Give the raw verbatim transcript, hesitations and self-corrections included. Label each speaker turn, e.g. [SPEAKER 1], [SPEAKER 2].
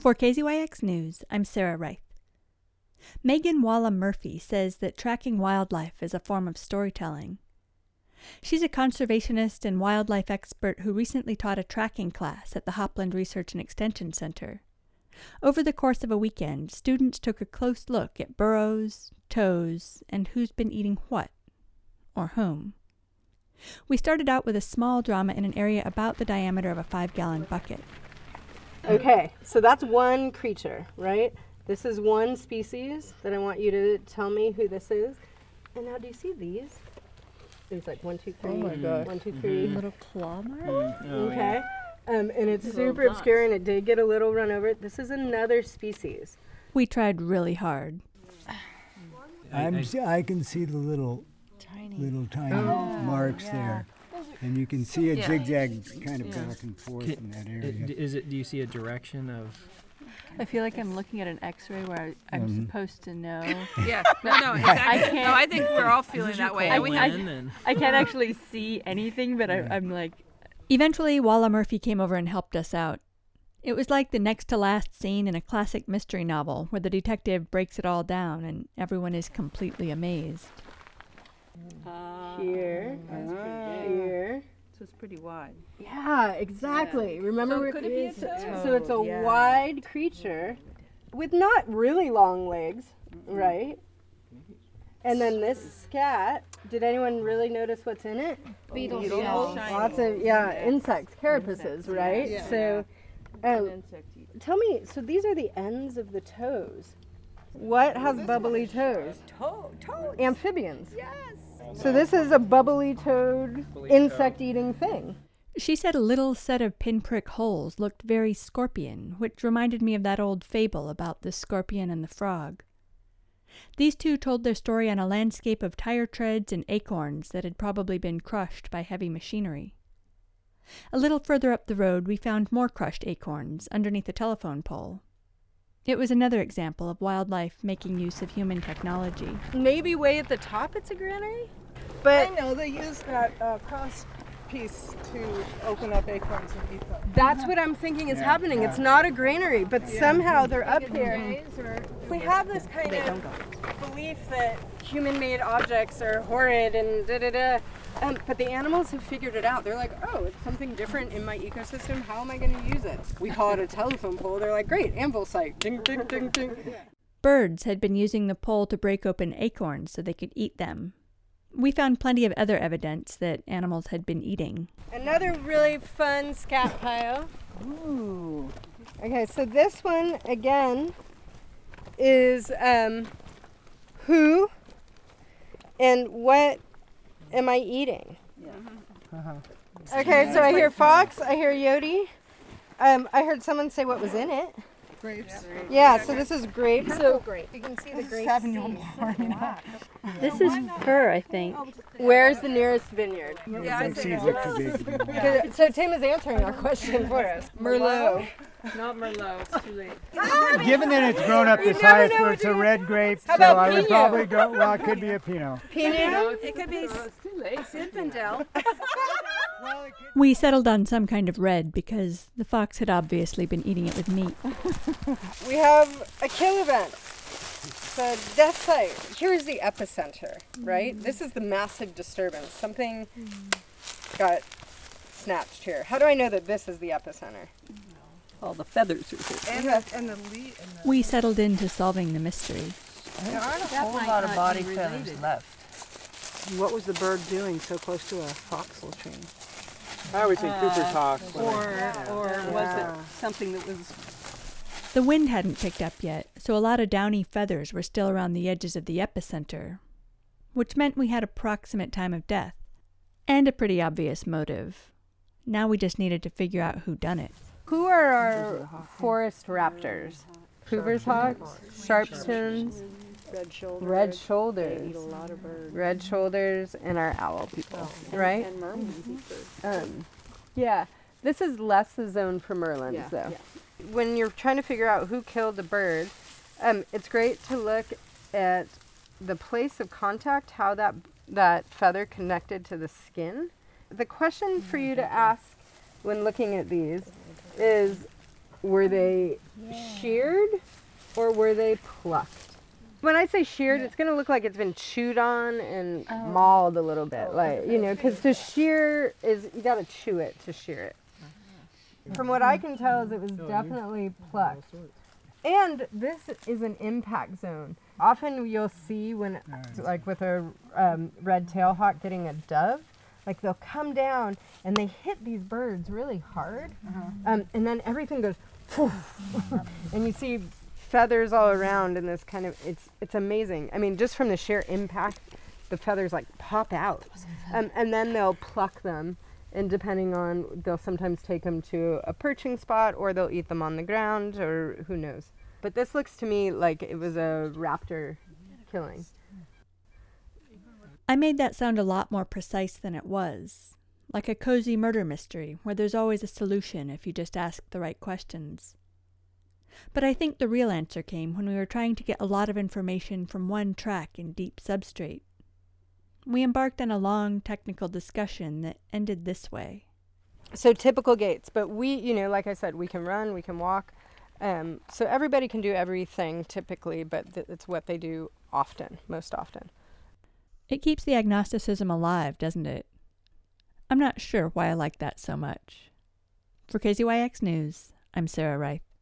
[SPEAKER 1] For K Z Y X News, I'm Sarah Reith. Megan Walla-Murphy says that tracking wildlife is a form of storytelling. She's a conservationist and wildlife expert who recently taught a tracking class at the Hopland Research and Extension Center. Over the course of a weekend, students took a close look at burrows, toes, and who's been eating what, or whom. We started out with a small drama in an area about the diameter of a five-gallon bucket.
[SPEAKER 2] Okay, so that's one creature, right? This is one species that I want you to tell me who this is. And now do you see these? There's like one, two, three. Oh my gosh. One, two, three.
[SPEAKER 1] Mm-hmm. Little claw mark?
[SPEAKER 2] Mm-hmm. Oh, okay. Yeah. Um, and it's super obscure and it did get a little run over. This is another species.
[SPEAKER 1] We tried really hard.
[SPEAKER 3] I'm, I can see the little
[SPEAKER 4] tiny,
[SPEAKER 3] little tiny
[SPEAKER 4] oh,
[SPEAKER 3] marks
[SPEAKER 4] yeah.
[SPEAKER 3] there. And you can see a
[SPEAKER 4] yeah.
[SPEAKER 3] zigzag kind of
[SPEAKER 4] yeah.
[SPEAKER 3] back and forth
[SPEAKER 5] Can,
[SPEAKER 3] in that area.
[SPEAKER 5] It, is it? Do you see a direction of?
[SPEAKER 4] I feel like I'm looking at an X-ray where I, I'm
[SPEAKER 3] Mhm.
[SPEAKER 4] supposed to know.
[SPEAKER 6] Yeah, no, no, exactly.
[SPEAKER 4] I
[SPEAKER 6] no, I think we're all feeling that way.
[SPEAKER 4] I,
[SPEAKER 6] We-
[SPEAKER 4] I,
[SPEAKER 5] and
[SPEAKER 4] I can't actually see anything, but I, I'm like,
[SPEAKER 1] Eventually, Walla-Murphy came over and helped us out. It was like the next to last scene in a classic mystery novel where the detective breaks it all down and everyone is completely amazed.
[SPEAKER 2] Uh, here, uh, here.
[SPEAKER 6] So it's pretty wide.
[SPEAKER 2] Yeah, exactly. Remember,
[SPEAKER 6] So
[SPEAKER 2] where
[SPEAKER 6] could it be a
[SPEAKER 2] so,
[SPEAKER 6] toad?
[SPEAKER 2] so it's a
[SPEAKER 4] Yeah.
[SPEAKER 2] wide creature with not really long legs, right? And then this scat. Did anyone really notice what's in it?
[SPEAKER 6] Beetle
[SPEAKER 2] Beetles.
[SPEAKER 6] shells.
[SPEAKER 2] Lots of yeah, insects, carapaces, right?
[SPEAKER 6] Yeah.
[SPEAKER 2] So, um, tell me. So these are the ends of the toes. What has bubbly toes?
[SPEAKER 6] Toad, toad.
[SPEAKER 2] Amphibians.
[SPEAKER 6] Yes.
[SPEAKER 2] So this is a bubbly toed, insect-eating thing.
[SPEAKER 1] She said a little set of pinprick holes looked very scorpion, which reminded me of that old fable about the scorpion and the frog. These two told their story on a landscape of tire treads and acorns that had probably been crushed by heavy machinery. A little further up the road, we found more crushed acorns underneath a telephone pole. It was another example of wildlife making use of human technology.
[SPEAKER 2] Maybe way at the top it's a granary?
[SPEAKER 7] I
[SPEAKER 2] But
[SPEAKER 7] know, they use that uh, cross piece to open up acorns and eat them.
[SPEAKER 2] that's what I'm thinking is happening. It's not a granary, but somehow they're up here. We have this kind of belief that human-made objects are horrid and da-da-da. Um, but the animals have figured it out. They're like, oh, it's something different in my ecosystem. How am I going to use it? We call it a telephone pole. They're like, great, anvil site. Ding, ding, ding, ding.
[SPEAKER 1] Birds had been using the pole to break open acorns so they could eat them. We found plenty of other evidence that animals had been eating.
[SPEAKER 2] Another really fun scat pile. Ooh. Okay, so this one, again, is um, who and what am I eating?
[SPEAKER 7] Yeah. Uh-huh.
[SPEAKER 2] Okay, so I hear fox, I hear yodi. Um, I heard someone say what was in it.
[SPEAKER 7] Grapes.
[SPEAKER 2] Yeah, so this is grape. So you can see the grape
[SPEAKER 7] Sauvignon
[SPEAKER 2] seeds.
[SPEAKER 7] Blanc.
[SPEAKER 4] this is fur, I think.
[SPEAKER 2] Where's the nearest vineyard?
[SPEAKER 6] Yeah, I
[SPEAKER 3] Those
[SPEAKER 6] think
[SPEAKER 3] seeds look too big.
[SPEAKER 2] Good. So Tim is answering our question for us. Merlot.
[SPEAKER 6] Not Merlot. It's too late.
[SPEAKER 3] Given that it's grown up this
[SPEAKER 2] never
[SPEAKER 3] high,
[SPEAKER 2] know
[SPEAKER 3] so
[SPEAKER 2] what
[SPEAKER 3] it's
[SPEAKER 2] to
[SPEAKER 3] a
[SPEAKER 2] do.
[SPEAKER 3] red grape,
[SPEAKER 2] How
[SPEAKER 3] so
[SPEAKER 2] about
[SPEAKER 3] I would
[SPEAKER 2] Pinot?
[SPEAKER 3] probably go, well, it could be a Pinot.
[SPEAKER 2] Pinot.
[SPEAKER 6] It could be. It's too late. Zinfandel.
[SPEAKER 1] We settled on some kind of red because the fox had obviously been eating it with meat.
[SPEAKER 2] We have a kill event. The death site. Here's the epicenter, right? This is the massive disturbance. Something got snatched here. How do I know that this is the epicenter?
[SPEAKER 4] All the feathers are here.
[SPEAKER 7] And the, and the lead. And the
[SPEAKER 1] We settled into solving the mystery.
[SPEAKER 7] there aren't a
[SPEAKER 6] That
[SPEAKER 7] whole
[SPEAKER 6] might
[SPEAKER 7] lot of
[SPEAKER 6] not
[SPEAKER 7] body
[SPEAKER 6] be
[SPEAKER 7] feathers
[SPEAKER 6] related.
[SPEAKER 7] left. What was the bird doing so close to a foxhole tree? I would say Cooper's hawk.
[SPEAKER 4] Or, or was
[SPEAKER 7] Yeah.
[SPEAKER 4] it something that was...
[SPEAKER 1] The wind hadn't picked up yet, so a lot of downy feathers were still around the edges of the epicenter, which meant we had approximate time of death, and a pretty obvious motive. Now we just needed to figure out who done it.
[SPEAKER 2] Who are our forest raptors? Hoover's hawks, sharpstones,
[SPEAKER 7] Red shoulder.
[SPEAKER 2] red shoulders,
[SPEAKER 7] Eat a lot of birds.
[SPEAKER 2] red shoulders, and our owl people, right?
[SPEAKER 7] And mermans eat birds.
[SPEAKER 2] Um, yeah, this is less the zone for merlins,
[SPEAKER 7] Yeah,
[SPEAKER 2] though.
[SPEAKER 7] yeah.
[SPEAKER 2] When you're trying to figure out who killed the bird, um, it's great to look at the place of contact, how that that feather connected to the skin. The question for you to ask when looking at these is, were they sheared or were they plucked? When I say sheared, it's going to look like it's been chewed on and oh. mauled a little bit. Oh, like, you know, because to shear is, you got to chew it to shear it. From what I can tell is it was definitely plucked. And this is an impact zone. Often you'll see when, like with a um, red tail hawk getting a dove, like they'll come down and they hit these birds really hard. Uh-huh. Um, and then everything goes, and you see feathers all around in this kind of, it's it's amazing. I mean, just from the sheer impact, the feathers like pop out. Um, and then they'll pluck them, and depending on, they'll sometimes take them to a perching spot or they'll eat them on the ground or who knows. But this looks to me like it was a raptor killing.
[SPEAKER 1] I made that sound a lot more precise than it was, like a cozy murder mystery where there's always a solution if you just ask the right questions. But I think the real answer came when we were trying to get a lot of information from one track in deep substrate. We embarked on a long technical discussion that ended this way.
[SPEAKER 2] So typical gaits, but we, you know, like I said, we can run, we can walk. Um, so everybody can do everything typically, but th- it's what they do often, most often.
[SPEAKER 1] It keeps the agnosticism alive, doesn't it? I'm not sure why I like that so much. For K Z Y X News, I'm Sarah Reith.